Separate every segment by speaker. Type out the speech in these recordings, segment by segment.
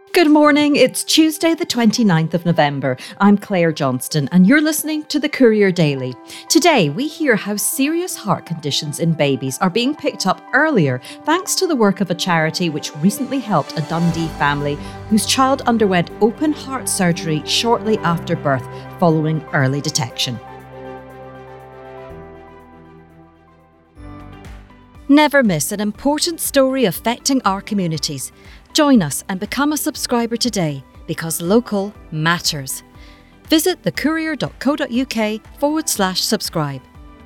Speaker 1: Good morning, it's Tuesday the 29th of November. I'm Claire Johnston and you're listening to the Courier Daily. Today we hear how serious heart conditions in babies are being picked up earlier thanks to the work of a charity which recently helped a Dundee family whose child underwent open heart surgery shortly after birth following early detection. Never miss an important story affecting our communities. Join us and become a subscriber today because local matters. Visit thecourier.co.uk/subscribe.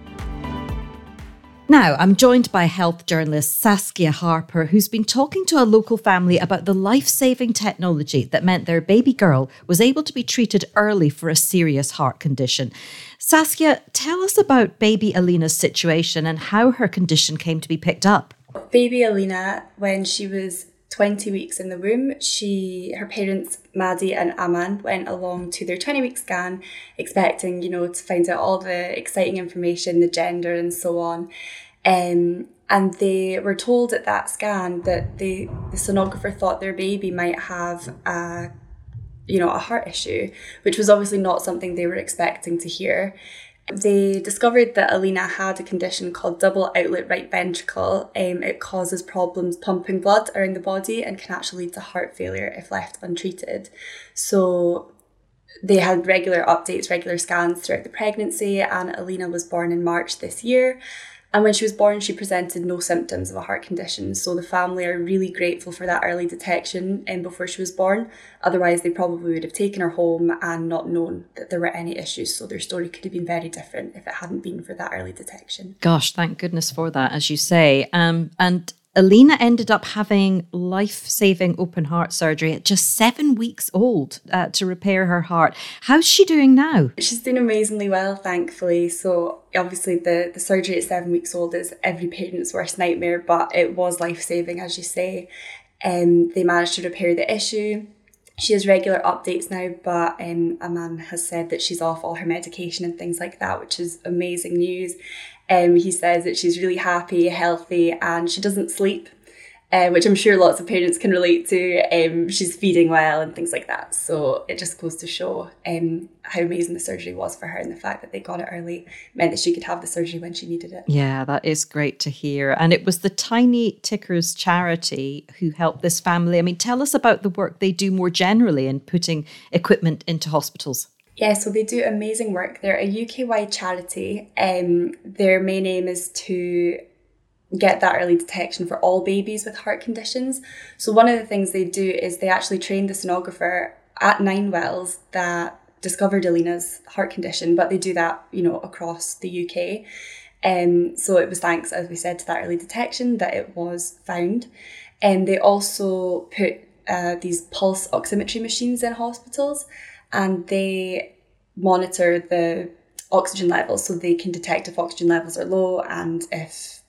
Speaker 1: Now, I'm joined by health journalist Saskia Harper, who's been talking to a local family about the life-saving technology that meant their baby girl was able to be treated early for a serious heart condition. Saskia, tell us about baby Alina's situation and how her condition came to be picked up.
Speaker 2: Baby Alina, when she was 20 weeks in the womb, her parents, Maddie and Aman, went along to their 20-week scan, expecting, to find out all the exciting information, the gender and so on. And they were told at that scan that the sonographer thought their baby might have a heart issue, which was obviously not something they were expecting to hear. They discovered that Alina had a condition called double outlet right ventricle. It causes problems pumping blood around the body and can actually lead to heart failure if left untreated. So they had regular updates, regular scans throughout the pregnancy, and Alina was born in March this year. And when she was born, she presented no symptoms of a heart condition. So the family are really grateful for that early detection before she was born. Otherwise, they probably would have taken her home and not known that there were any issues. So their story could have been very different if it hadn't been for that early detection.
Speaker 1: Gosh, thank goodness for that, as you say. And Alina ended up having life-saving open heart surgery at just 7 weeks old to repair her heart. How's she doing now?
Speaker 2: She's doing amazingly well, thankfully. So obviously the surgery at 7 weeks old is every parent's worst nightmare, but it was life-saving, as you say. They managed to repair the issue. She has regular updates now, but Aman has said that she's off all her medication and things like that, which is amazing news. He says that she's really happy, healthy, and she doesn't sleep, which I'm sure lots of parents can relate to. She's feeding well and things like that. So it just goes to show how amazing the surgery was for her, and the fact that they got it early meant that she could have the surgery when she needed it.
Speaker 1: Yeah, that is great to hear. And it was the Tiny Tickers charity who helped this family. I mean, tell us about the work they do more generally in putting equipment into hospitals.
Speaker 2: Yeah, so they do amazing work. They're a UK-wide charity. Their main aim is to get that early detection for all babies with heart conditions. So one of the things they do is they actually trained the sonographer at Ninewells that discovered Alina's heart condition, but they do that, across the UK. So it was thanks, as we said, to that early detection that it was found. And they also put these pulse oximetry machines in hospitals, and they monitor the oxygen levels so they can detect if oxygen levels are low and if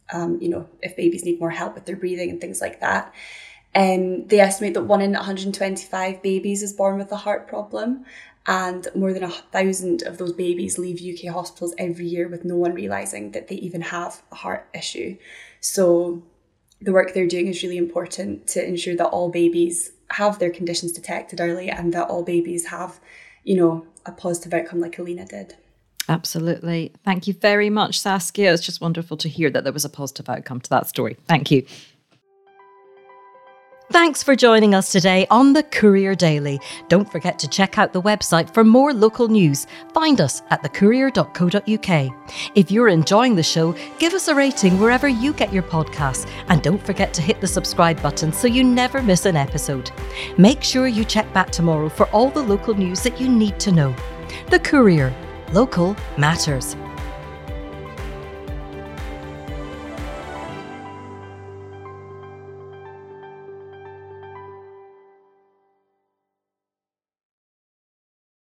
Speaker 2: babies need more help with their breathing and things like that. They estimate that 1 in 125 babies is born with a heart problem, and more than 1,000 of those babies leave UK hospitals every year with no one realising that they even have a heart issue. So the work they're doing is really important to ensure that all babies have their conditions detected early and that all babies have, a positive outcome like Alina did.
Speaker 1: Absolutely. Thank you very much, Saskia. It's just wonderful to hear that there was a positive outcome to that story. Thank you. Thanks for joining us today on the Courier Daily. Don't forget to check out the website for more local news. Find us at thecourier.co.uk. If you're enjoying the show, give us a rating wherever you get your podcasts. And don't forget to hit the subscribe button so you never miss an episode. Make sure you check back tomorrow for all the local news that you need to know. The Courier. Local matters.